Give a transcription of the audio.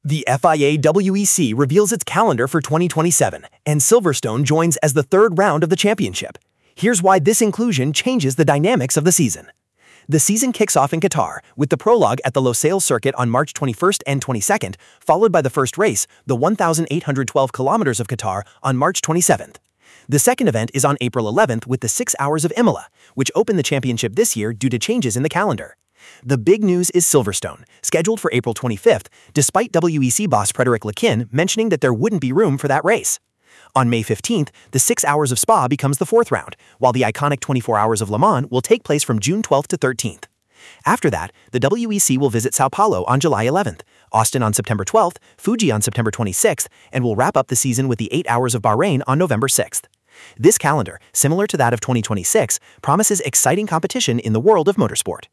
The FIA WEC reveals its calendar for 2027, and Silverstone joins as the third round of the championship. Here's why this inclusion changes the dynamics of the season. The season kicks off in Qatar, with the prologue at the Losail circuit on March 21st and 22nd, followed by the first race, the 1,812 kilometers of Qatar, on March 27th. The second event is on April 11th with the 6 Hours of Imola, which opened the championship this year due to changes in the calendar. The big news is Silverstone, scheduled for April 25th, despite WEC boss Frédéric Lequin mentioning that there wouldn't be room for that race. On May 15th, the 6 Hours of Spa becomes the fourth round, while the iconic 24 Hours of Le Mans will take place from June 12th to 13th. After that, the WEC will visit Sao Paulo on July 11th, Austin on September 12th, Fuji on September 26th, and will wrap up the season with the 8 Hours of Bahrain on November 6th. This calendar, similar to that of 2026, promises exciting competition in the world of motorsport.